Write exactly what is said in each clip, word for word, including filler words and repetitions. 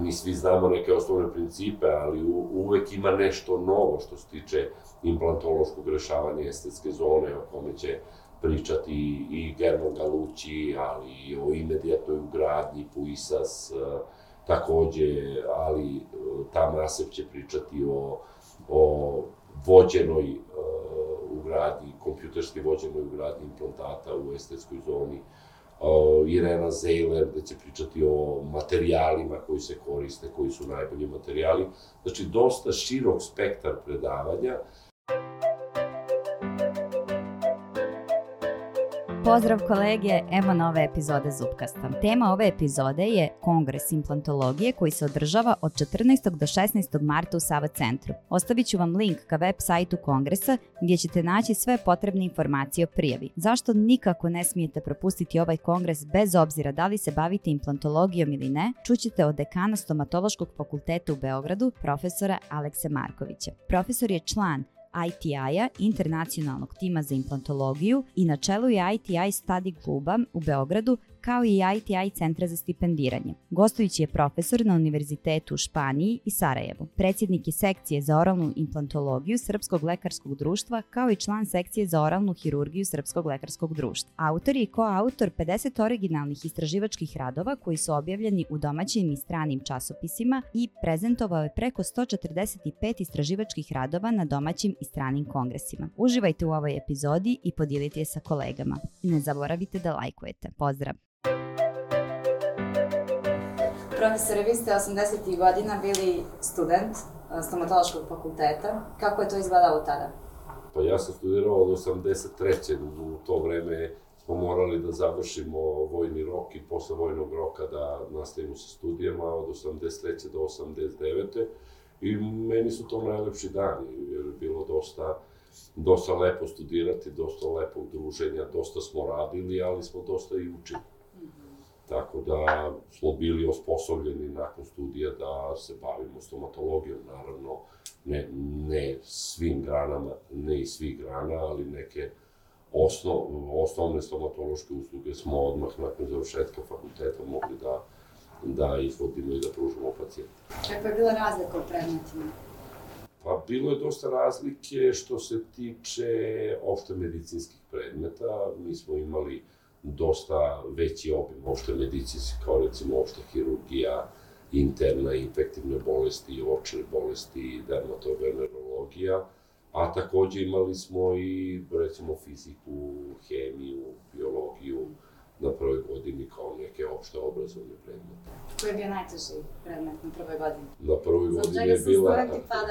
mi svi znamo neke osnovne principe, ali u, uvek ima nešto novo što se tiče implantološkog rešavanja estetske zone, o kome će pričati i German Galucci, ali i o imediatnoj ugradnji Puisas, takođe, ali Tam Asep će pričati o, o vođenoj uh, ugradnji, kompjuterski vođenoj ugradnji implantata u estetskoj zoni. Uh, Irena Zeiler, gde će pričati o materijalima koji se koriste, koji su najbolji materijali. Znači, dosta širok spektar predavanja. Pozdrav kolege, evo nove epizode Zupkasta. Tema ove epizode je Kongres implantologije koji se održava od četrnaestog do šesnaestog marta u Sava centru. Ostavit ću vam link ka web sajtu kongresa gdje ćete naći sve potrebne informacije o prijavi. Zašto nikako ne smijete propustiti ovaj kongres bez obzira da li se bavite implantologijom ili ne, čućete od dekana Stomatološkog fakulteta u Beogradu, profesora Alekse Markovića. Profesor je član I T I-a, internacionalnog tima za implantologiju, i na čelu je I T I Study kluba u Beogradu, kao i I T I centra za stipendiranje. Gostujući je profesor na univerzitetu u Španiji i Sarajevu. Predsjednik je sekcije za oralnu implantologiju Srpskog lekarskog društva, kao i član sekcije za oralnu hirurgiju Srpskog lekarskog društva. Autor je i koautor pedeset originalnih istraživačkih radova koji su objavljeni u domaćim i stranim časopisima i prezentovao je preko sto četrdeset pet istraživačkih radova na domaćim i stranim kongresima. Uživajte u ovoj epizodi i podijelite je sa kolegama. I ne zaboravite da lajkujete. Pozdrav! Profesore, vi ste osamdesetih godina bili student stomatološkog fakulteta. Kako je to izgledalo tada? Pa ja sam studirao od osamdeset treće U to vreme smo morali da završimo vojni rok i posle vojnog roka da nastavimo sa studijama od osamdeset treće do osamdeset devete I meni su to najlepši dani, jer je bilo dosta, dosta lepo studirati, dosta lepog druženja, dosta smo radili, ali smo dosta i učili. Tako da smo bili osposobljeni nakon studija da se bavimo stomatologijom, naravno ne, ne svim granama, ne i svih grana, ali neke osnov, osnovne stomatološke usluge smo odmah nakon završetka fakulteta mogli da, da izvodimo i da pružimo pacijenta. Kakva je bila razlika u predmetima? Pa bilo je dosta razlike što se tiče opšte medicinskih predmeta. Mi smo imali dosta veći obim opšte medicinski, kao recimo opšta hirurgija, interna i infektivne bolesti, očne bolesti, dermatovenerologija, a takođe imali smo i recimo fiziku, hemiju, biologiju na prvoj godini kao neke opšte obrazovne predmete. Koji je bio najteži predmet na prvoj godini? Na prvoj godini je bila,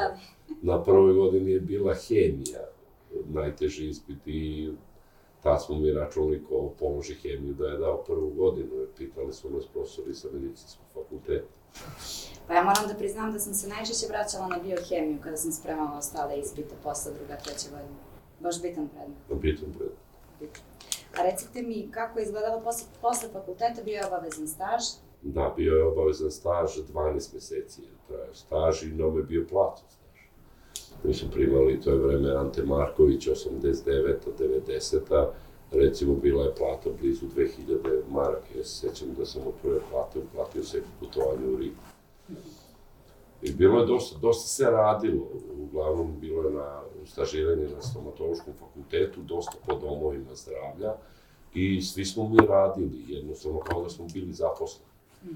na prvoj godini je bila hemija, najteži ispit, i tad smo mi računali ko položi hemiju da je dao prvu godinu, jer pitali su nas profesori sa medicinskog fakulteta. Pa ja moram da priznam da sam se najčešće vraćala na biohemiju kada sam spremala ostale ispite posle druga, treća godina. Baš bitan predmet. Bitan predmet. Bitan. A recite mi, kako je izgledalo posle, posle fakulteta, bio je obavezan staž? Da, bio je obavezan staž, dvanaest meseci je trajao staž i nam je bio plaćen staž. Mi smo primali, to je vreme Ante Marković, osamdeset deveta devedeseta Recimo, bila je plata blizu dve hiljade maraka, ja se sećam da sam od prve plate uplatio sebi putovanje u Rimu. I bilo je dosta, dosta se radilo, uglavnom bilo je na stažiranje na stomatološkom fakultetu, dosta po domovima zdravlja i svi smo mi radili, jednostavno kao da smo bili zaposleni.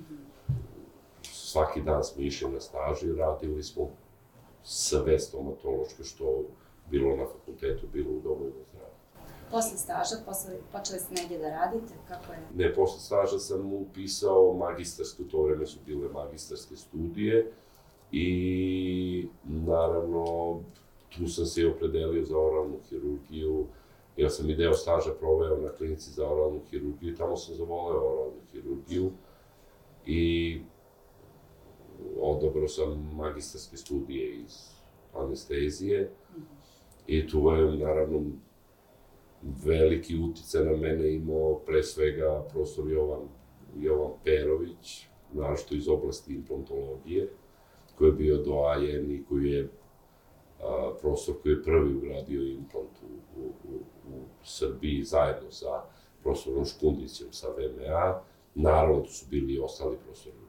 Svaki dan smo išli na staž i radili smo sve stomatološke što bilo na fakultetu, bilo u domovima zdravlja. Posle staža, posle, počeli ste negdje da radite, kako je? Ne, posle staža sam upisao magistarsku, u to vreme su bile magistarske studije i naravno tu sam se opredelio za oralnu hirurgiju, jer sam i deo staža proveo na klinici za oralnu hirurgiju i tamo sam zavoleo oralnu hirurgiju i odabrao sam magistarske studije iz anestezije i tu je naravno veliki uticaj na mene imao pre svega profesor Jovan, Jovan Perović, našto iz oblasti implantologije, koji je bio doajen i koji je a, profesor koji je prvi ugradio implant u, u, u, u Srbiji zajedno sa profesorom Škundićem sa V M A. Naravno, tu su bili i ostali profesori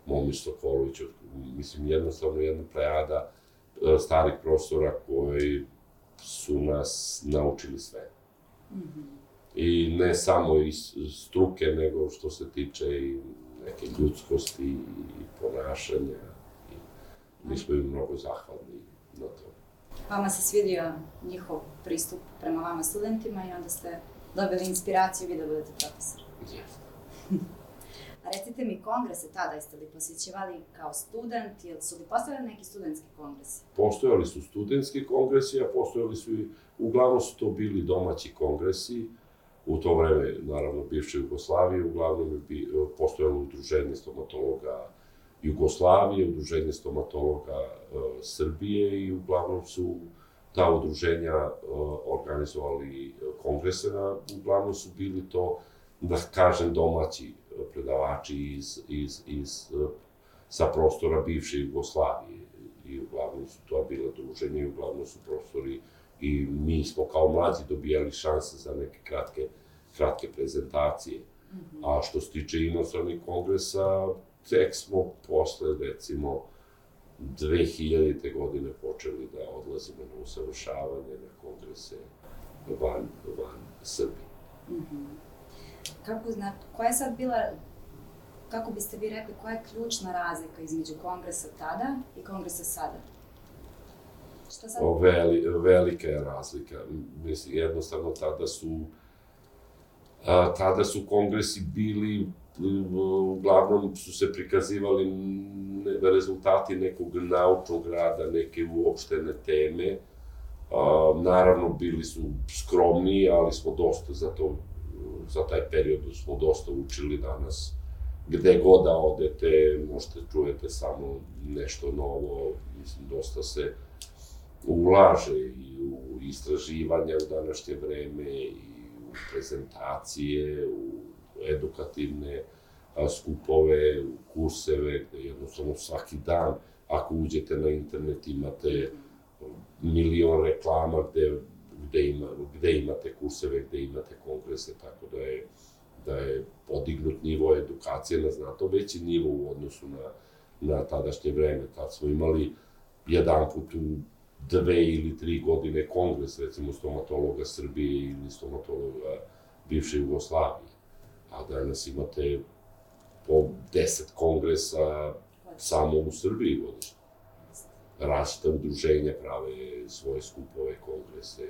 Momir Sokolović, mislim jednostavno jedna plejada starih profesora koji su nas naučili sve. Mm-hmm. I ne samo iz struke, nego što se tiče i neke ljudskosti i ponašanja. I mi smo im mnogo zahvalni na to. Vama se svidio njihov pristup prema vama studentima i onda ste dobili inspiraciju vi da budete profesor. Yes. A recite mi, kongrese tada jeste li posjećivali kao student ili su li postojali neki studentski kongresi? Postojali su studentski kongresi, a postojali su i, uglavnom su to bili domaći kongresi. U to vreme, naravno, bivše Jugoslavije, uglavnom je bi, postojalo udruženje stomatologa Jugoslavije, udruženje stomatologa uh, Srbije i uglavnom su ta udruženja uh, organizovali kongrese, na, uglavnom su bili to, da kažem, domaći predavači iz, iz, iz, uh, sa prostora bivše Jugoslavije i uglavnom su to bila druženja i uglavnom su profesori i mi smo kao mlađi dobijali šanse za neke kratke, kratke prezentacije. Mm-hmm. A što se tiče inostranih kongresa, tek smo posle, recimo, dve hiljadite. godine počeli da odlazimo na usavršavanje, na kongrese van, van Srbije. Mm-hmm. Kako, koja je sad bila, kako biste vi rekli, koja je ključna razlika između kongresa tada i kongresa sada? Šta sad? O, veli, velika je razlika. Mislim, jednostavno tada su, a, tada su kongresi bili, uglavnom su se prikazivali rezultati nekog naučnog rada, neke uopštene teme. A, naravno, bili su skromniji, ali smo dosta za to, za taj period smo dosta učili danas. Gde god da odete, možete čujete samo nešto novo, mislim, dosta se ulaže i u istraživanja u današnje vreme, i u prezentacije, u edukativne skupove, u kurseve, gde jednostavno svaki dan, ako uđete na internet, imate milion reklama gde, gde, ima, gde imate kurseve, gde imate kongrese, tako da je, da je podignut nivo edukacije na znatno veći nivo u odnosu na, na tadašnje vreme. Tad smo imali jedan put u dve ili tri godine kongres, recimo stomatologa Srbije ili stomatologa bivše Jugoslavije. A danas imate po deset kongresa samo u Srbiji godišnje. Različita udruženja prave svoje skupove, kongrese.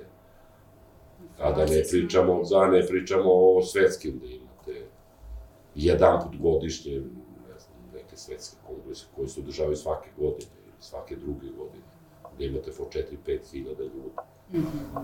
A da ne pričamo, da ne pričamo o svetskim, da imate jedan put godišnje, ne znam, neke svetske kongrese koji se održavaju svake godine ili svake druge godine, gde imate po četiri do pet hiljada ljudi. Mm-hmm.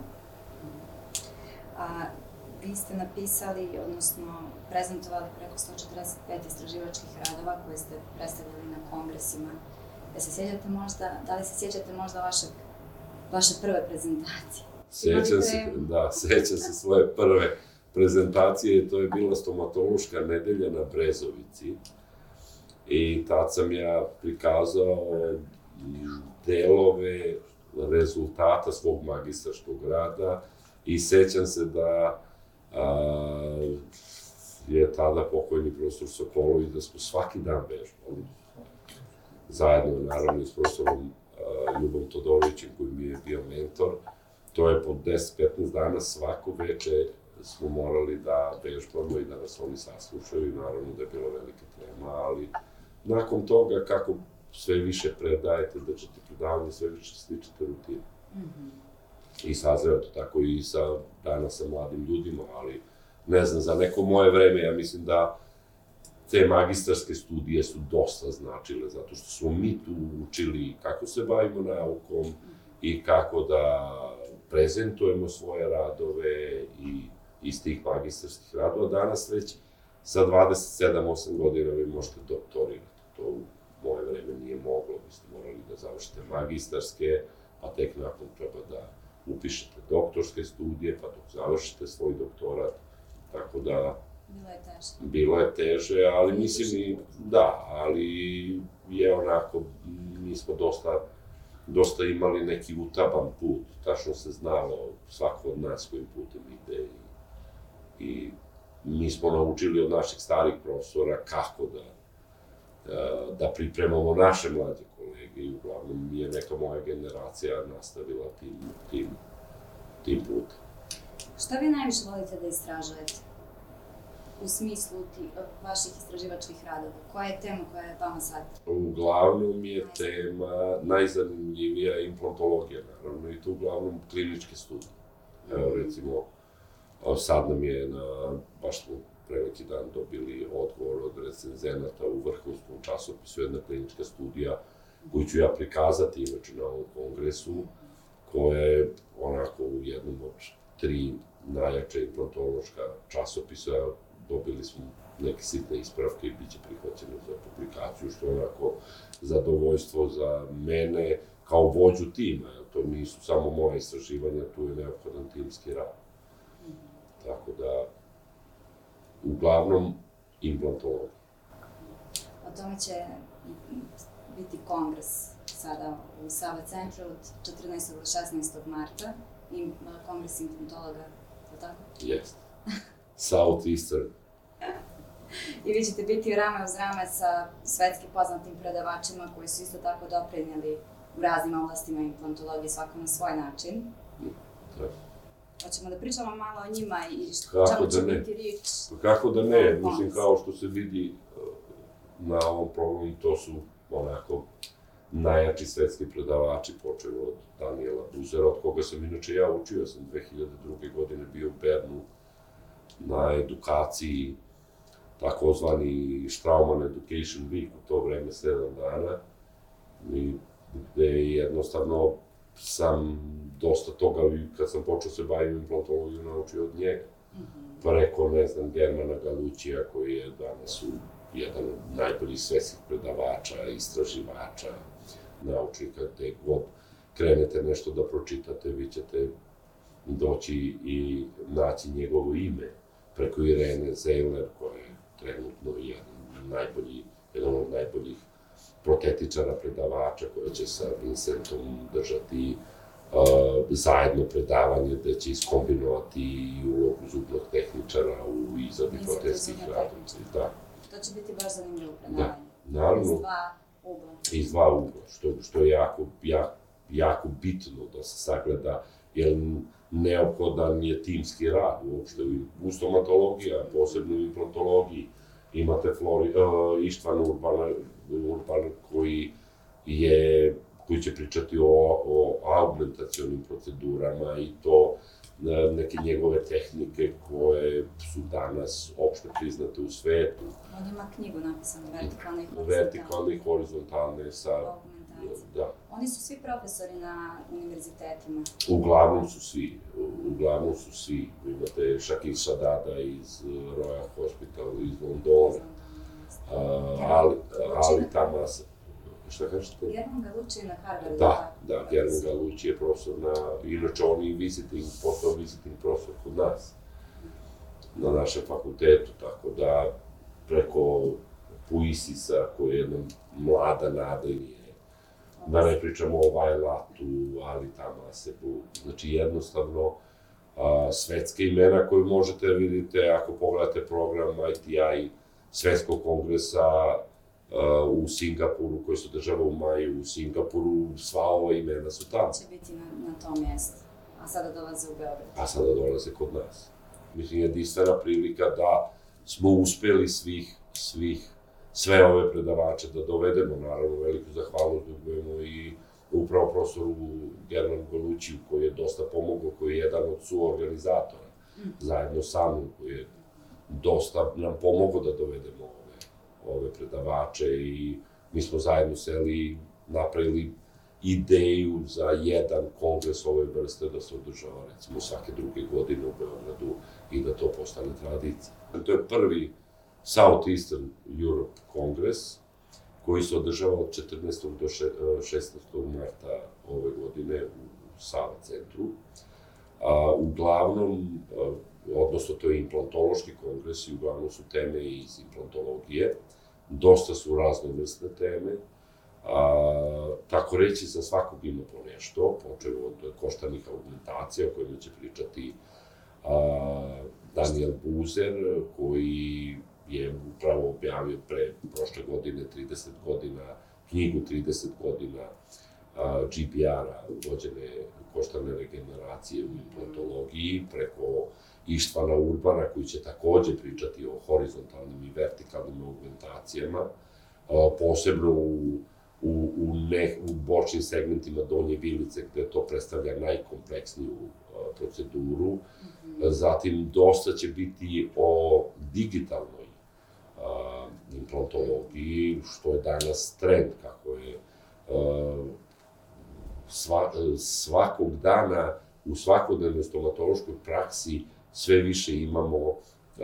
A vi ste napisali, odnosno prezentovali preko sto četrdeset pet istraživačkih radova koje ste predstavljali na kongresima. Da se sjećate možda, da li se sjećate možda vaše, vaše prve prezentacije? Sjećam se, da, sjećam se svoje prve prezentacije, to je bila stomatološka nedelja na Brezovici. I tad sam ja prikazao delove rezultata svog magistarskog rada i sećam se da a, je tada pokojni profesor Sokolović, da smo svaki dan vežbali. Zajedno, naravno, s profesorom a, Ljubom Todorovićem, koji mi je bio mentor. To je po deset do petnaest dana svako veče smo morali da vežbamo i da nas oni saslušaju i naravno da je bila velika tema, ali nakon toga kako sve više predajete, da ćete predavanje, sve više stičete rutinu. Mm-hmm. I sazreo to tako i sa, danas sa mladim ljudima, ali ne znam, za neko moje vreme, ja mislim da te magistarske studije su dosta značile, zato što smo mi tu učili kako se bavimo naukom i kako da prezentujemo svoje radove i iz tih magistarskih radova. Danas već sa dvadeset sedam do osam godina vi možete doktorirati. To u moje vreme nije moglo, vi ste morali da završite magistarske, pa tek nakon treba da upišete doktorske studije, pa dok završite svoj doktorat, tako da... Bilo je teže. Bilo je teže, ali mislim i... Da, ali je onako, mi smo dosta, dosta imali neki utaban put, tačno se znalo svako od nas kojim putem ide i, i mi smo naučili od naših starih profesora kako da da pripremamo naše mlađe kolege i uglavnom je neka moja generacija nastavila tim, tim, tim putem. Šta vi najviše volite da istražujete? U smislu ti, vaših istraživačkih radova? Koja je tema koja je vama sad? Uglavnom je tema najzanimljivija implantologija, naravno, i to uglavnom kliničke studije. Evo, recimo, sad nam je, na, baš smo pre neki dan dobili odgovor od recenzenata u vrhunskom časopisu, jedna klinička studija koju ću ja prikazati, inače na ovom kongresu, koja je onako u jednom od tri najjača implantološka časopisa. Dobili smo neke sitne ispravke i bit će prihvaćene za publikaciju, što je onako zadovoljstvo za mene kao vođu tima. To nisu samo moje istraživanja, tu je neophodan timski rad. Tako da, uglavnom, implantologija. O tome će biti kongres sada u Sava centru od četrnaestog do šesnaestog marta, kongres implantologa, je li tako? Jeste. Southeastern. I vi ćete biti rame uz rame sa svetski poznatim predavačima koji su isto tako doprinijeli u raznim oblastima implantologije, svako na svoj način. Da. Hoćemo da pričamo malo o njima i čemu će biti riječ? Kako da ne, mislim kao što se vidi na ovom programu, to su onako najjači svetski predavači, počeo od Daniela Buzera, od koga sam inače ja učio, sam dve hiljade druge. godine bio u Bernu na edukaciji, takozvani Straumann Education Week, u to vreme sedam dana, i gde jednostavno sam dosta toga, kad sam počeo se bavim implantologijom, naučio od njega. Preko, ne znam, Germana Galućija, koji je danas jedan od najboljih svetskih predavača, istraživača, naučnika, gde god krenete nešto da pročitate, vi ćete doći i naći njegovo ime. Preko Irene Zeiler, koja je trenutno jedan, najbolji, jedan od najboljih protetičara, predavača, koja će sa Vincentom držati uh, zajedno predavanje, gde će iskombinovati i ulogu zubnog tehničara u izradi protetskih radova. Da. To će biti baš zanimljivo predavanje. Da, naravno. Iz dva ugla. Iz dva ugla, što, što je jako, jako, jako bitno da se sagleda, jer neophodan je timski rad uopšte u stomatologiji, a posebno u implantologiji. Imate Flori, uh, Ištvana Urbana, Urbana koji, je, koji će pričati o, o augmentacionim procedurama i to neke njegove tehnike koje su danas opšte priznate u svetu. On ima knjigu napisanu, vertikalne i horizontalne. Vertikalne i horizontalne sa... Da. Oni su svi profesori na univerzitetima? Uglavnom su svi, uglavnom su svi. Imate Shakir Shadada iz Royal Hospital iz Londona, ali, ali Tamas, šta kažete? German Galući je na Harvardu. Da, da, German Galući je profesor na, inače on je visiting, postao visiting profesor kod nas, na našem fakultetu, tako da preko Puisisa, koja je jedna mlada nada i nije, da ne pričamo o Vajlatu, ali Tamasebu, znači jednostavno a, svetske imena koje možete vidite ako pogledate program I T I Svetskog kongresa a, u Singapuru, koji se održava u maju u Singapuru, sva ova imena su tamo. Će biti na, na tom mjestu, a sada dolaze u Beograd. A sada dolaze kod nas. Mislim, jedinstvena prilika da smo uspeli svih, svih sve ove predavače da dovedemo, naravno veliku zahvalnost dugujemo i upravo profesoru Germanu Galućiju, koji je dosta pomogao, koji je jedan od suorganizatora, zajedno sa mnom, koji je dosta nam pomogao da dovedemo ove, ove predavače i mi smo zajedno seli i napravili ideju za jedan kongres ove vrste da se održava recimo svake druge godine u Beogradu i da to postane tradicija. To je prvi Southeastern Europe Kongres, koji se održava od četrnaestog do šesnaestog marta ove godine u Sava centru. A, uglavnom, a, odnosno to je implantološki kongres i uglavnom su teme iz implantologije. Dosta su raznovrsne teme. A, tako reći, za svakog ima po nešto, počeo od koštanih augmentacija, o kojima će pričati a, Daniel Buzer, koji je upravo objavio pre prošle godine, trideset godina, knjigu trideset godina G P R-a, vođene koštane regeneracije u implantologiji, preko Ištvana Urbana, koji će takođe pričati o horizontalnim i vertikalnim augmentacijama, posebno u, u, u, ne, u bočnim segmentima donje vilice, gde to predstavlja najkompleksniju proceduru. Zatim, dosta će biti o digitalnoj implantologiji, što je danas trend, kako je Sva, svakog dana u svakodnevnoj stomatološkoj praksi sve više imamo uh,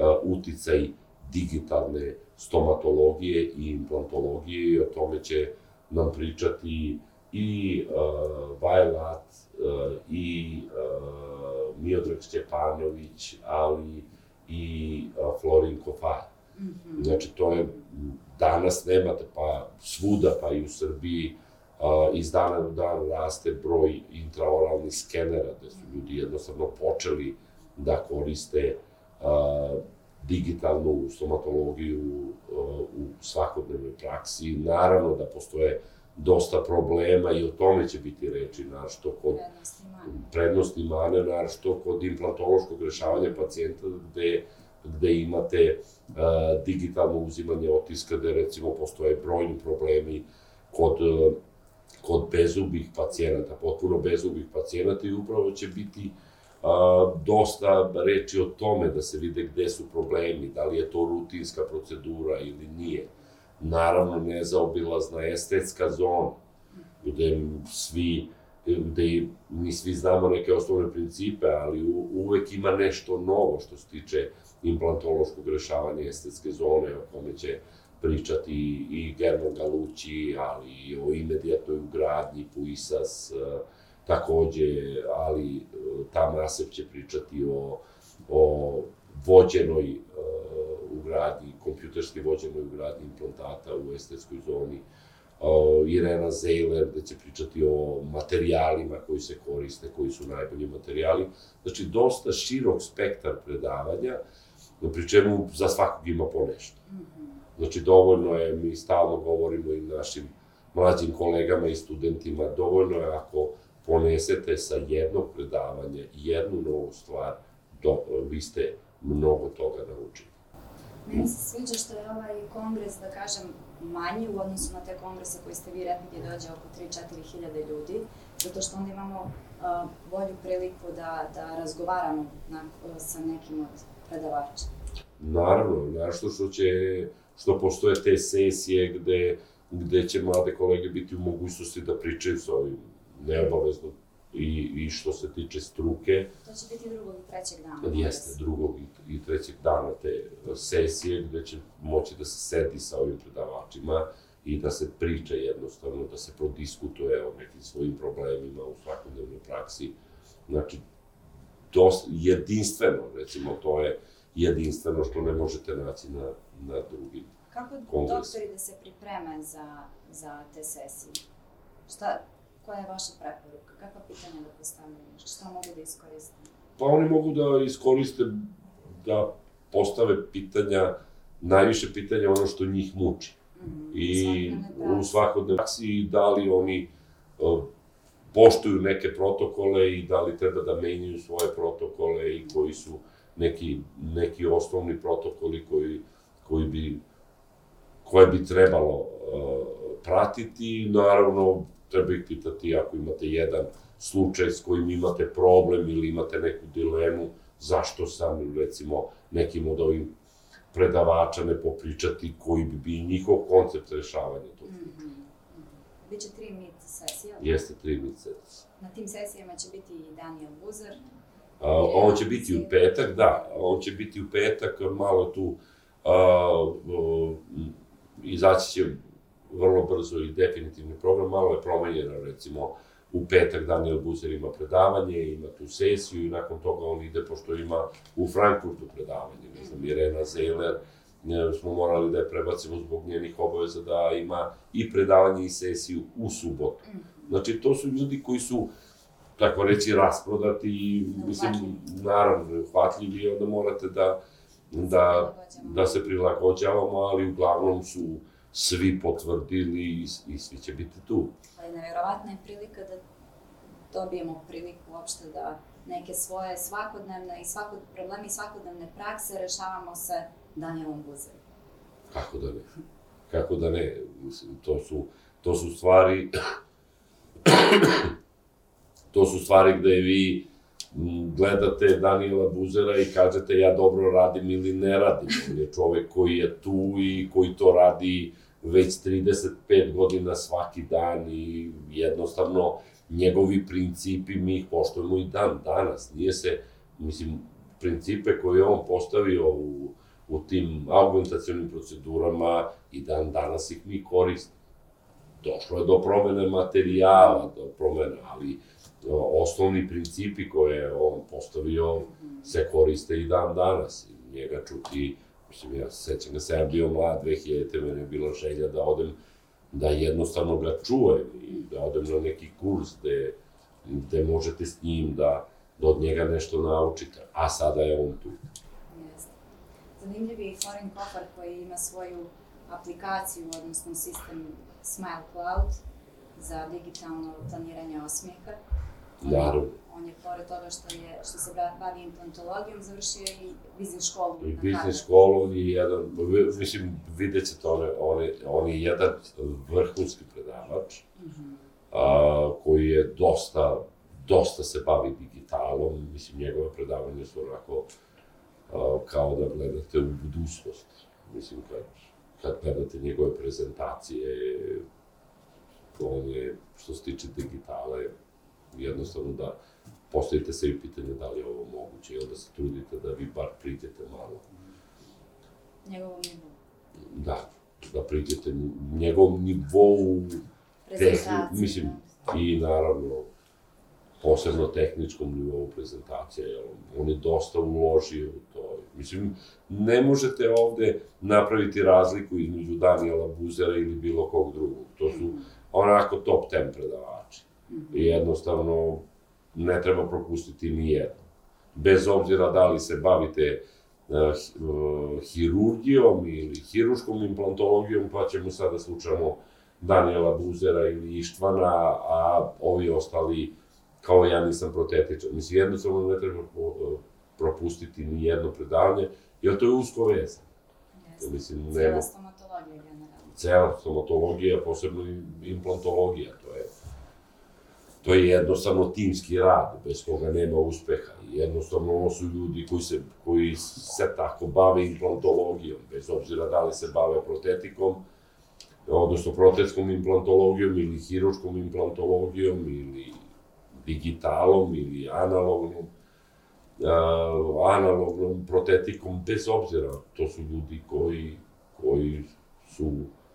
uticaj digitalne stomatologije i implantologije i o tome će nam pričati i uh, Vajlat uh, i uh, Miodrag Stjepanović, ali i uh, Florin Kofaj. Mm-hmm. Znači, to je, danas nemate pa svuda, pa i u Srbiji, Uh, iz dana u dan raste broj intraoralnih skenera, gde su ljudi jednostavno počeli da koriste uh, digitalnu stomatologiju uh, u svakodnevnoj praksi. Naravno da postoje dosta problema i o tome će biti reči, našto kod prednosti mane, našto kod implantološkog rešavanja pacijenta, gde, gde imate uh, digitalno uzimanje otiska, gde recimo postoje brojni problemi kod uh, kod bezubih pacijenata, potpuno bezubih pacijenata i upravo će biti a, dosta reči o tome da se vide gde su problemi, da li je to rutinska procedura ili nije. Naravno, nezaobilazna estetska zona, gde svi, gde mi svi znamo neke osnovne principe, ali u, uvek ima nešto novo što se tiče implantološkog rešavanja estetske zone, o kome će pričati i German Galucci, ali i o imediatnoj ugradnji, Puisas takođe, ali Tam Asep će pričati o, o vođenoj uh, ugradnji, kompjuterski vođenoj ugradnji implantata u estetskoj zoni. Uh, Irena Zeiler, gde će pričati o materijalima koji se koriste, koji su najbolji materijali. Znači, dosta širok spektar predavanja, pri čemu za svakog ima po nešto. Znači, dovoljno je, mi stalno govorimo i našim mlađim kolegama i studentima, dovoljno je ako ponesete sa jednog predavanja jednu novu stvar, do, vi ste mnogo toga naučili. Meni se sviđa što je ovaj kongres, da kažem, manji u odnosu na te kongrese koji ste vi rekli gdje dođe oko tri do četiri hiljade ljudi, zato što onda imamo uh, bolju priliku da, da razgovaramo na, sa nekim od predavača. Naravno, našto što će, što postoje te sesije gde, gde će mlade kolege biti u mogućnosti da pričaju sa ovim, neobavezno, i, i što se tiče struke. To će biti drugog i trećeg dana. Jeste, drugog i, i trećeg dana te sesije gde će moći da se sedi sa ovim predavačima i da se priča jednostavno, da se prodiskutuje o nekim svojim problemima u svakodnevnoj praksi. Znači, dosta, jedinstveno, recimo, to je jedinstveno što ne možete naći na, na drugim Kako kongresima. doktori da se pripreme za, za te sesije? Šta, koja je vaša preporuka? Kakva pitanja da postavljaju? Šta mogu da iskoriste? Pa oni mogu da iskoriste, da postave pitanja, najviše pitanja ono što njih muči. Mm-hmm. I u svakodnevnoj praksi da li oni uh, poštuju neke protokole i da li treba da menjaju svoje protokole i koji su neki, neki osnovni protokoli koji, koji bi, koje bi trebalo uh, pratiti. Naravno, treba ih pitati ako imate jedan slučaj s kojim imate problem ili imate neku dilemu, zašto sam, recimo, nekim od ovih predavača ne popričati koji bi bio njihov koncept rešavanja tog slučaja. Mm-hmm. Biće tri mit sesija? Jeste, tri mit sesija. Na tim sesijama će biti i Daniel Buzer. A, on će biti u petak, da, on će biti u petak, malo tu a, a, izaći će vrlo brzo i definitivni program, malo je promenjeno, recimo, u petak Daniel Buzer ima predavanje, ima tu sesiju i nakon toga on ide, pošto ima u Frankfurtu predavanje, ne znam, Irena Zeiler, smo morali da je prebacimo zbog njenih obaveza da ima i predavanje i sesiju u subotu. Znači, to su ljudi koji su, tako reći, rasprodati i, mislim, naravno, uhvatljivi, onda morate da da, da se prilagođavamo, ali uglavnom su svi potvrdili i, i svi će biti tu. Ali nevjerovatna je prilika da dobijemo priliku uopšte da neke svoje svakodnevne i svakod, problemi i svakodnevne prakse rešavamo sa Danielom Buzerom. Kako da ne? Kako da ne? Mislim, to su, to su stvari... to su stvari gde vi gledate Daniela Buzera i kažete ja dobro radim ili ne radim. On je čovek koji je tu i koji to radi već trideset pet godina svaki dan i jednostavno njegovi principi mi ih poštujemo i dan danas. Nije se, mislim, principe koje on postavio u, u tim augmentacionim procedurama i dan danas ih mi koristimo. Došlo je do promene materijala, do promene, ali osnovni principi koje on postavio se koriste i dan danas. Njega čuti, mislim, ja se sećam da sam ja bio mlad, dve hiljadite mene je bila želja da odem, da jednostavno ga čujem i da odem na neki kurs gde, gde možete s njim da, da od njega nešto naučite, a sada je on tu. Jeste. Zanimljiv je i Florin Kofar koji ima svoju aplikaciju, odnosno sistem Smile Cloud za digitalno planiranje osmeha. Naravno. On je, pored toga što, je, što se bavi implantologijom, završio i biznis školu. I biznis školu i jedan, mislim, vidjet ćete, on, on, on je jedan vrhunski predavač, mm-hmm. a, koji je dosta, dosta se bavi digitalom, mislim, njegove predavanje su onako a, kao da gledate u budućnost. Mislim, kad, kad gledate njegove prezentacije, on je, što se tiče digitale, jednostavno da postavite sebi pitanje da li je ovo moguće ili da se trudite da vi bar priđete malo. Njegovom nivou. Da, da priđete njegovom nivou, tehni, mislim, i naravno posebno tehničkom nivou prezentacije, jer on je dosta uložio u to. Mislim, ne možete ovde napraviti razliku između Daniela Buzera ili bilo kog drugog. To su onako top ten predavači. I jednostavno ne treba propustiti ni jedno. Bez obzira da li se bavite uh, uh, hirurgijom ili hiruškom implantologijom, pa ćemo sada slučamo Daniela Buzera ili Ištvana, a ovi ostali kao ja nisam protetičan. Mislim, jednostavno ne treba propustiti ni jedno predavanje, jer to je usko vezano. Mislim, cijela stomatologija generalno. Cijela stomatologija, posebno implantologija, to je To je jednostavno timski rad, bez koga nema uspeha. I jednostavno ovo su ljudi koji se, koji se tako bave implantologijom, bez obzira da li se bave protetikom, odnosno protetskom implantologijom ili hiruškom implantologijom ili digitalom ili analognom, uh, analognom protetikom, bez obzira. To su ljudi koji, koji su,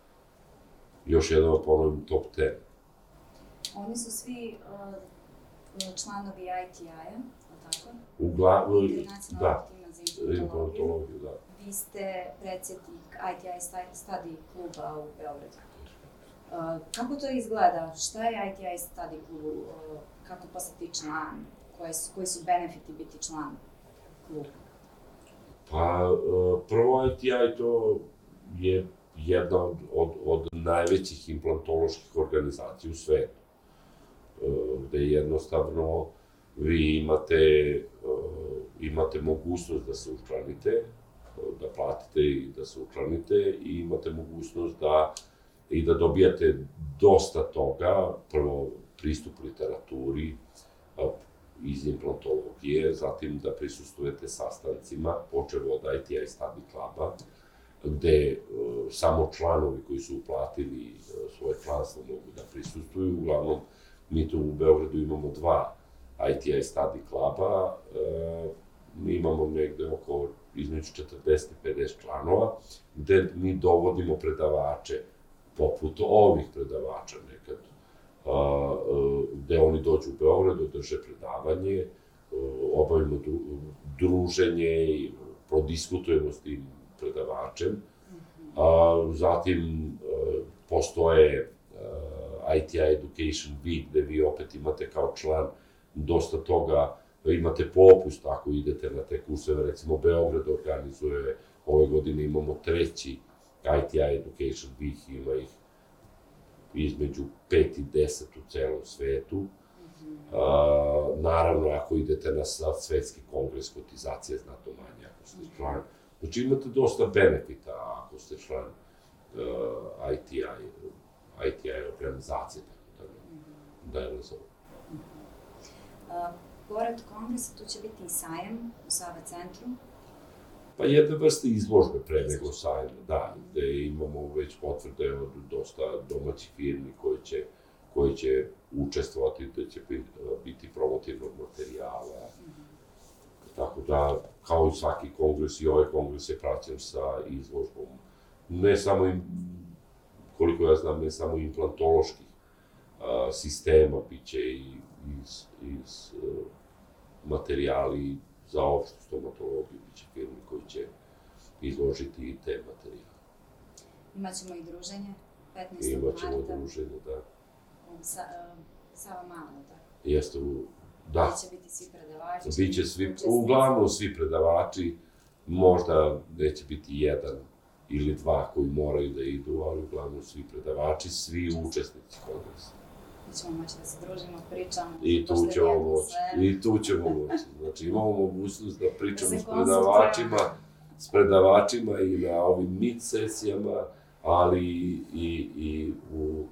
još jednom ponovim, top ten. Oni su svi uh, članovi I T I-a, tako? Uglavnom, Internacionalnog tima za implantologiju, da. Vi ste predsjednik I T I Study kluba u Beogradu. Uh, kako to izgleda? Šta je I T I Study klub? Uh, kako postati član? Koje su, koji su benefiti biti član kluba? Pa, uh, prvo I T I to je jedna od, od, od najvećih implantoloških organizacija u svetu, gde jednostavno vi imate, imate mogućnost da se učlanite, da platite i da se učlanite i imate mogućnost da i da dobijate dosta toga, prvo pristup literaturi iz implantologije, zatim da prisustvujete sastancima, počev od I T I Study Cluba, gde uh, samo članovi koji su uplatili uh, svoje članstvo mogu da prisustvuju. Uglavnom, mi tu u Beogradu imamo dva I T I Study Cluba, uh, mi imamo negde oko između četrdeset i pedeset članova, gde mi dovodimo predavače, poput ovih predavača nekad, uh, uh, gde oni dođu u Beogradu, drže predavanje, uh, obavimo dru druženje i prodiskutujemo s tim predavačem. A, zatim a, postoje a, I T I Education Week, gde vi opet imate kao član dosta toga imate popust ako idete na te kurseve, recimo Beograd organizuje, ove godine imamo treći I T I Education Week, ima ih između pet i deset u celom svetu. Uh, naravno, ako idete na svetski kongres, kotizacija je znatno manja ako ste član. Znači imate dosta benefita ako ste član uh, I T I, I T I organizacije, tako da, da je nazovem. Uh, pored kongresa, tu će biti i sajam u Sava centru. Pa jedne vrste izložbe pre nego sajma, da, gde imamo već potvrde od dosta domaćih firmi koji će, koji će učestvovati, da će biti promotivnog materijala. Tako da, kao i svaki kongres, i ovaj kongres je praćen sa izložbom. Ne samo, im, koliko ja znam, ne samo implantoloških a, sistema, bit će i iz, iz a, materijali za opštu stomatologiju, bit će firmi koji će izložiti i te materijale. Imaćemo i druženje, petnaestog marta. Imaćemo druženje, da. U Sa, uh, Sava Mala, tako? Jeste, u, da. Biće biti svi predavači. Biće svi, uglavnom svi predavači, možda neće biti jedan ili dva koji moraju da idu, ali uglavnom svi predavači, svi učesnici kongresa. Mi ćemo moći da se družimo, pričamo. I tu ćemo moći, i tu ćemo moći. Znači imamo mogućnost da pričamo s predavačima, s predavačima i na ovim mid sesijama, ali i, i u,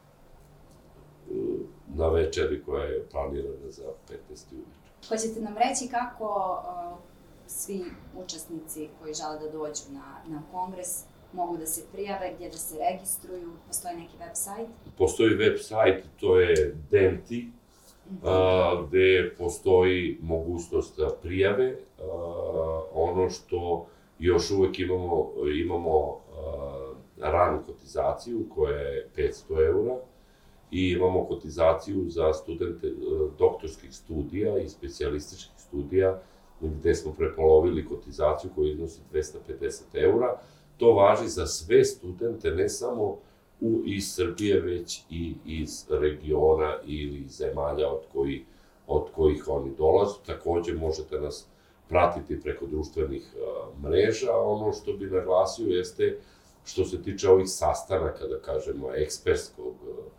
na večeri koja je planirana za petnaesti uveče. Hoćete nam reći kako uh, svi učesnici koji žele da dođu na, na kongres mogu da se prijave, gdje da se registruju, postoji neki web sajt? Postoji web sajt, to je Denti, mm-hmm. a, gde postoji mogućnost prijave. A, ono što još uvek imamo, imamo a, ranu kotizaciju koja je petsto eura i imamo kotizaciju za studente doktorskih studija i specijalističkih studija gde smo prepolovili kotizaciju koja iznosi dvesta pedeset eura. To važi za sve studente, ne samo u, iz Srbije, već i iz regiona ili zemalja od, koji, od kojih oni dolaze. Takođe možete nas pratiti preko društvenih uh, mreža. Ono što bi naglasio jeste što se tiče ovih sastanaka, da kažemo, ekspertskog,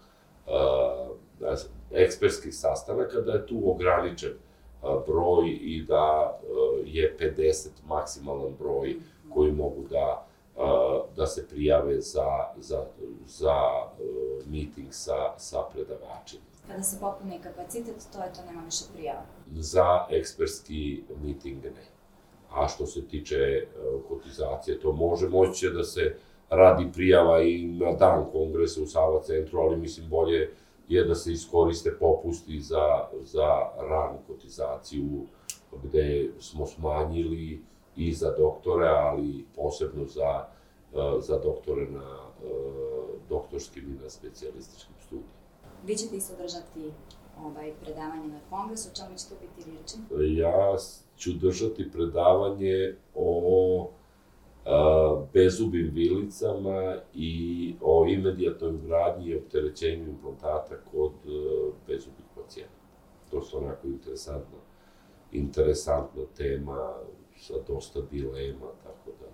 uh, ekspertskih sastanaka, da je tu ograničen uh, broj i da uh, je pedeset maksimalan broj koji mogu da da se prijave za, za, za uh, meeting sa, sa predavačima. Kada se popuni kapacitet, to je to, nema više prijava? Za ekspertski meeting ne. A što se tiče uh, kotizacije, to može, moći će da se radi prijava i na dan kongresa u Sava centru, ali mislim bolje je da se iskoriste popusti za, za ranu kotizaciju, gde smo smanjili i za doktore, ali posebno za, za doktore na doktorskim i na specijalističkim studijima. Vi ćete isto držati ovaj, predavanje na kongresu, o čemu će to biti riječi? Ja ću držati predavanje o a, bezubim vilicama i o imediatnoj ugradnji i opterećenju implantata kod a, bezubih pacijenata. To su onako interesantno, interesantna tema, sa dosta dilema, tako da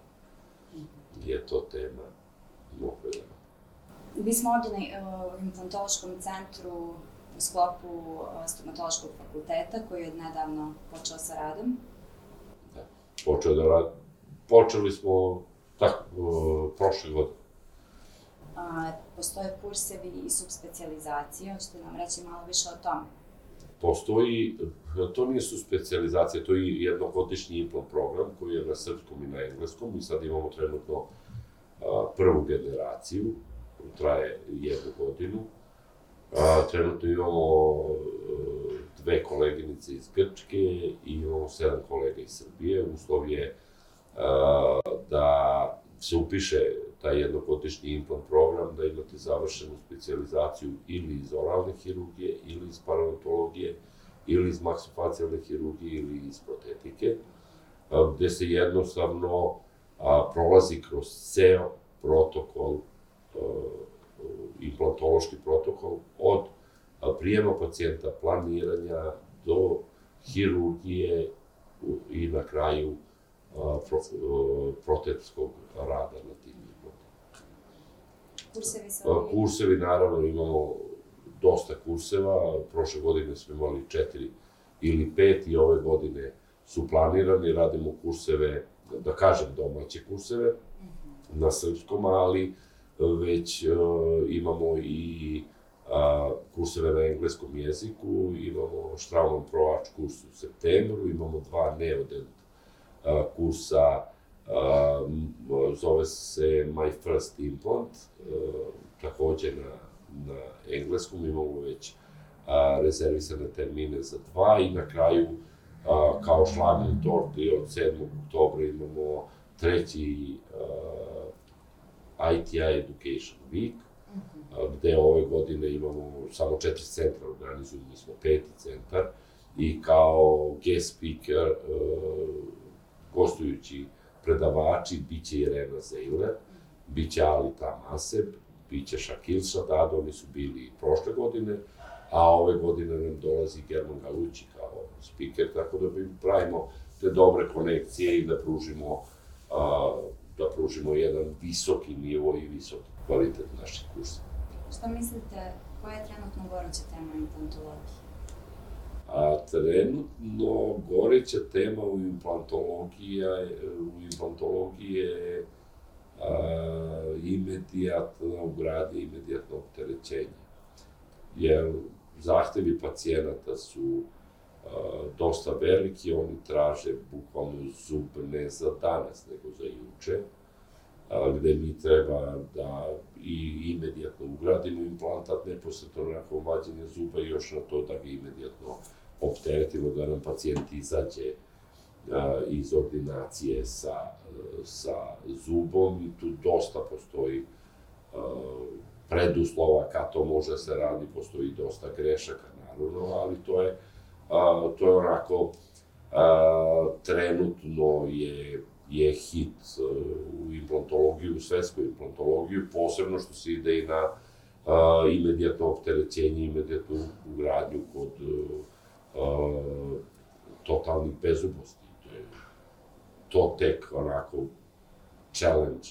je to tema mnogo velika. Mi smo ovdje u implantološkom centru u sklopu stomatološkog fakulteta koji je nedavno počeo sa radom. Da, počeo da rad... počeli smo tako, prošle godine. A, postoje kursevi i subspecijalizacije, hoćete nam reći malo više o tome? Postoji, to nije su specijalizacija, to je jednogodišnji implant program koji je na srpskom i na engleskom i sad imamo trenutno a, prvu generaciju, traje jednu godinu. A, trenutno imamo a, dve koleginice iz Grčke i imamo sedam kolega iz Srbije. Uslov je a, da se upiše taj jednogodišnji implant program, da imate završenu specijalizaciju ili iz oralne hirurgije, ili iz parodontologije, ili iz maksofacijalne hirurgije, ili iz protetike, gde se jednostavno a, prolazi kroz ceo protokol, a, implantološki protokol, od a, prijema pacijenta, planiranja, do hirurgije i na kraju pro, protetskog rada na tim implantima. Kursevi sa Kursevi, naravno, imamo dosta kurseva, prošle godine smo imali četiri ili pet i ove godine su planirani, radimo kurseve, da kažem domaće kurseve, mm-hmm. na srpskom, ali već uh, imamo i uh, kurseve na engleskom jeziku, imamo Straumann Pro Arch kurs u septembru, imamo dva Neodent uh, kursa, uh, zove se My First Implant, uh, takođe na, na engleskom, imamo već uh, rezervisane termine za dva i na kraju uh, kao šlagni torti od sedmog oktobra imamo treći uh, I T I Education Week, mm-hmm. gde ove godine imamo samo četiri centra organizujemo, mi smo peti centar i kao guest speaker, uh, gostujući predavači, bit će Irena Zeiler, bit će Ali Tamaseb, bit će Shakil Shadad, oni su bili prošle godine, a ove godine nam dolazi German Galucci kao speaker, tako da bi pravimo te dobre konekcije i da pružimo uh, da pružimo jedan visoki nivo i visoki kvalitet naših kursa. Šta mislite, koja je trenutno goruća tema u implantologiji? A trenutno goreća tema u implantologiji, u implantologiji je a, imediatna ugradnja, imediatno opterećenje. Jer zahtevi pacijenata su a, dosta veliki, oni traže bukvalno zub ne za danas, nego za juče, a, gde mi treba da i imediatno ugradimo implantat neposredno nakon vađenja zuba i još na to da ga imediatno opteretimo, da nam pacijent izađe a, iz ordinacije sa, sa zubom i tu dosta postoji a, preduslova kad to može se radi, postoji dosta grešaka naravno, ali to je, a, to je onako a, trenutno je je hit u implantologiju, u svetsku implantologiju, posebno što se ide i na a, imediatno opterećenje, imediatnu ugradnju kod a, totalnih bezubosti. To je to tek onako challenge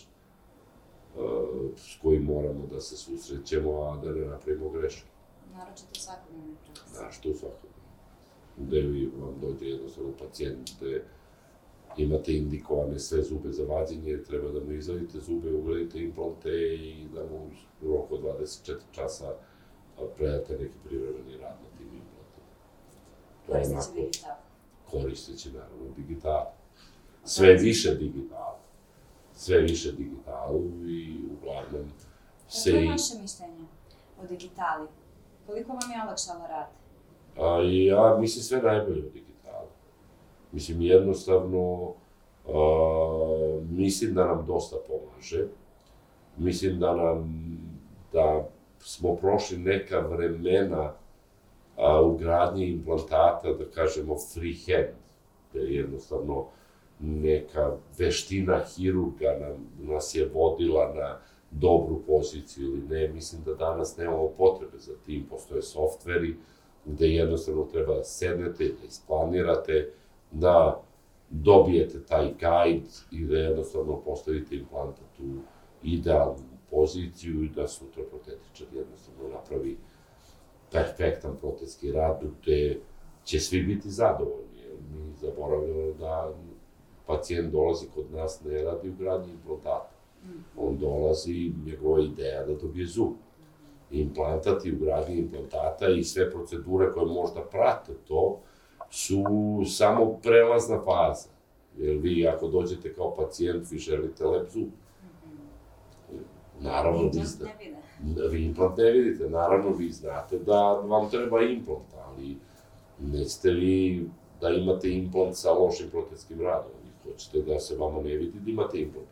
a, s kojim moramo da se susrećemo, a da ne napravimo greške. Naročito svakodnevne prakse. Naročito u svakodnevne. Gde vi vam dođe jednostavno pacijent, gde imate indikovane sve zube za vađenje, treba da mu izvadite zube, ugradite implante i da mu u roku od dvadeset četiri časa predate neki privremeni rad na tim implantima. Koristeći digital. Koristeći, naravno, digital. Sve više digital. Sve više digitalu i uglavnom se... Kako je vaše mišljenje o digitali? Koliko vam je olakšalo rad? A, ja mislim sve najbolje o digitalu. Mislim, jednostavno, a, mislim da nam dosta pomaže. Mislim da nam, da smo prošli neka vremena a, ugradnje implantata, da kažemo freehand, da je jednostavno neka veština hirurga nam, nas je vodila na dobru poziciju ili ne. Mislim da danas nemamo potrebe za tim, postoje softveri gde jednostavno treba da sednete, da isplanirate, da dobijete taj guide i da jednostavno postavite implantat u idealnu poziciju i da sutra protetičar jednostavno napravi perfektan protetski rad gde će svi biti zadovoljni. Mi zaboravljamo da pacijent dolazi kod nas ne radi ugradnje implantata. On dolazi, njegova ideja da dobije zub. Implantat i ugradnje implantata i sve procedure koje možda prate to su samo prelazna faza. Jer vi ako dođete kao pacijent, vi želite lep zub. Naravno, vi znate, vi implant ne vidite, naravno vi znate da vam treba implant, ali nećete vi da imate implant sa lošim protetskim radom. Hoćete da se vama ne vidi da imate implant.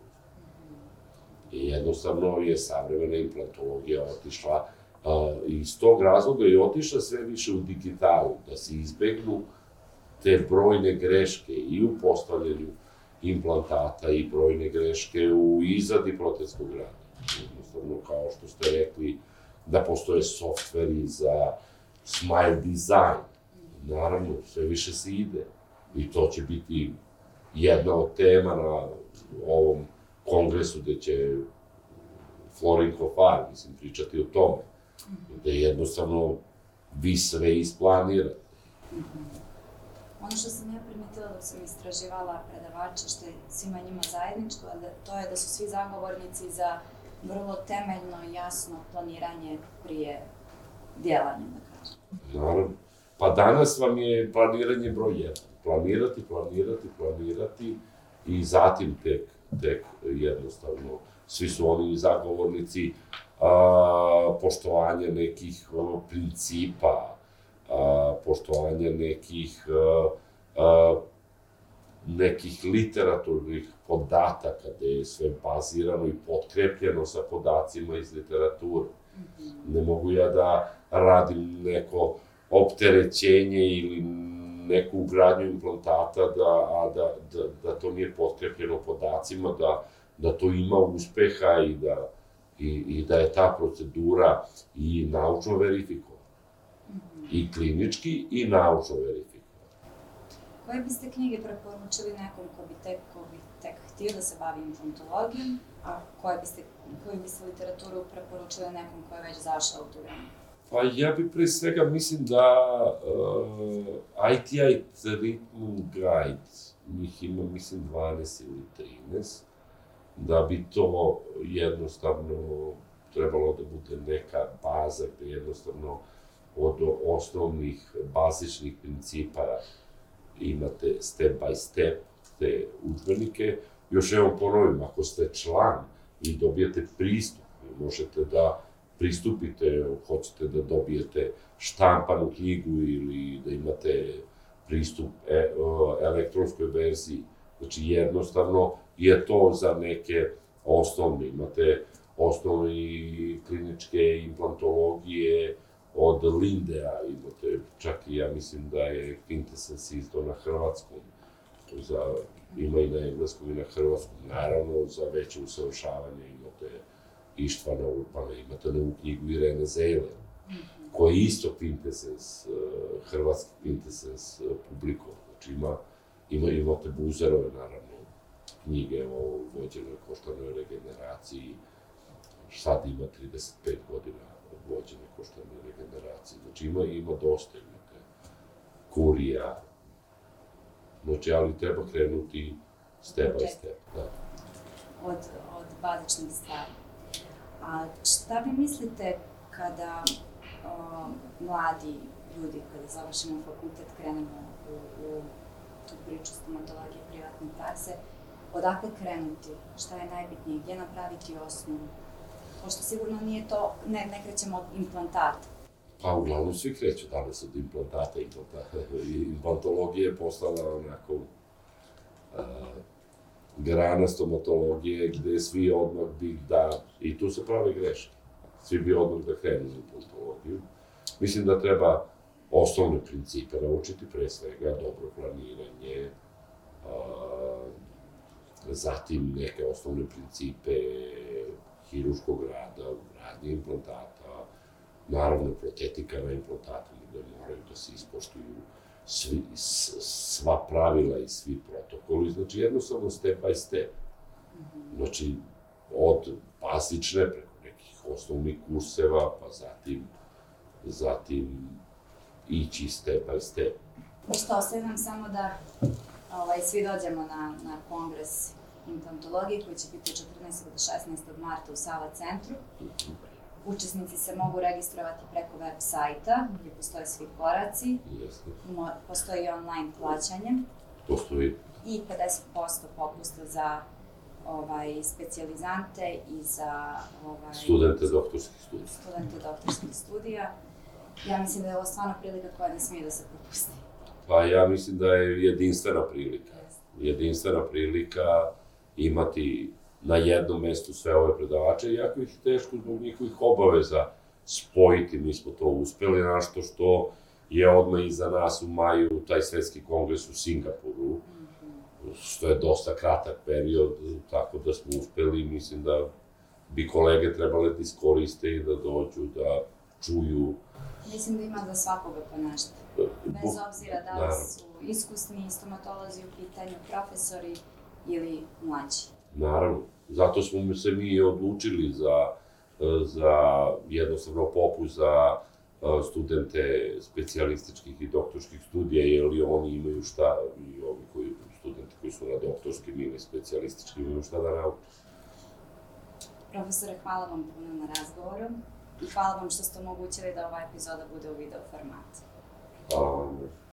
I jednostavno je savremena implantologija otišla uh, iz tog razloga i otišla sve više u digitalu, da se izbegnu te brojne greške i u postavljanju implantata i brojne greške u izradi protetskog rada. Jednostavno, kao što ste rekli, da postoje softveri za smile design, naravno, sve više se ide. I to će biti jedna od tema na ovom kongresu gde će Florin Kofar, mislim, pričati o tome. Gde jednostavno vi sve isplanirate. Ono što sam ja primetila dok sam istraživala predavača, što je svima njima zajedničko, to je da su svi zagovornici za vrlo temeljno i jasno planiranje prije djelanja, da kažem. Naravno. Pa danas vam je planiranje broj jedan. Planirati, planirati, planirati i zatim tek, tek jednostavno. Svi su oni zagovornici a, poštovanja nekih a, principa, a, poštovanja nekih, a, a, nekih literaturnih podataka gde je sve bazirano i potkrepljeno sa podacima iz literature. Ne mogu ja da radim neko opterećenje ili neku ugradnju implantata, da, a da, da, da to nije potkrepljeno podacima, da, da to ima uspeha i da, i, i da je ta procedura i naučno verifikovana. Mm-hmm. I klinički i naučno verifikovana. Koje biste knjige preporučili nekom ko bi tek, ko bi tek htio da se bavi implantologijom, a koje biste, koju biste literaturu preporučili nekom ko je već zašao u tu granu? Pa ja bi pre svega mislim da uh, I T I Treatment Guide, njih ima mislim dvanaest ili trinaest, da bi to jednostavno trebalo da bude neka baza gde jednostavno od osnovnih bazičnih principa imate step by step te udžbenike. Još evo ponovim, ako ste član i dobijete pristup, možete da pristupite, hoćete da dobijete štampanu knjigu ili da imate pristup e, elektronskoj verziji. Znači jednostavno je to za neke osnovne. Imate osnovne kliničke implantologije od Lindea, imate čak i ja mislim da je Quintessence isto na hrvatskom, za, ima i na engleskom i na hrvatskom. Naravno, za veće usavršavanje imate Ištvana Urbana, imate novu knjigu Irene Zeiler, koja je isto Quintessence, hrvatski Quintessence publikovao. Znači ima, ima, imate Buzerove, naravno, knjige o vođenoj koštanoj regeneraciji, sad ima trideset pet godina od vođene koštanoj regeneracije. Znači ima, ima dosta, imate Kurija, znači, ali treba krenuti step by step. Da. Od, od bazičnih stvari. A šta vi mislite kada o, mladi ljudi, kada završimo fakultet, krenemo u, u tu priču stomatologije privatne prakse, odakle krenuti? Šta je najbitnije? Gdje napraviti osnovu? Pošto sigurno nije to, ne, ne krećemo od implantata. Pa uglavnom svi kreću danas od implantata. implantata. Implantologija je postala onako a, grana stomatologije gde svi odmah bi da, i tu se prave greške, svi bi odmah da krenu za implantologiju. Mislim da treba osnovne principe naučiti, pre svega dobro planiranje, a, zatim neke osnovne principe hiruškog rada, ugradnje implantata, naravno protetika na implantatima gde moraju da se ispoštuju svi, s, sva pravila i svi protokoli, znači jednostavno step by step. Znači od bazične preko nekih osnovnih kurseva, pa zatim, zatim ići step by step. Što ostaje nam samo da ovaj, svi dođemo na, na kongres implantologije koji će biti od četrnaestog do šesnaestog marta u Sava centru. Učesnici se mogu registrovati preko web sajta gdje postoje svi koraci. Jeste. Postoji online plaćanje. Postoji. I pedeset posto popusta za ovaj, specijalizante i za ovaj, studente doktorskih studija. Studente doktorskih studija. Ja mislim da je ovo stvarno prilika koja ne smije da se propusti. Pa ja mislim da je jedinstvena prilika. Jedinstvena prilika imati na jednom mestu sve ove predavače, iako ih je teško zbog njihovih obaveza spojiti. Mi smo to uspeli, nešto što je odmah iza nas u maju taj svetski kongres u Singapuru, što je dosta kratak period, tako da smo uspeli. Mislim da bi kolege trebale da iskoriste i da dođu, da čuju. Mislim da ima za svakoga po nešto. Bez obzira da li su iskusni stomatolozi u pitanju, profesori ili mlađi. Naravno. Zato smo se mi odlučili za, za jednostavno popust za studente specijalističkih i doktorskih studija, jer oni imaju šta, i ovi koji, studenti koji su na doktorskim ili specijalističkim imaju šta da nauče. Profesore, hvala vam puno na razgovoru i hvala vam što ste omogućili da ova epizoda bude u video formatu. Hvala vam.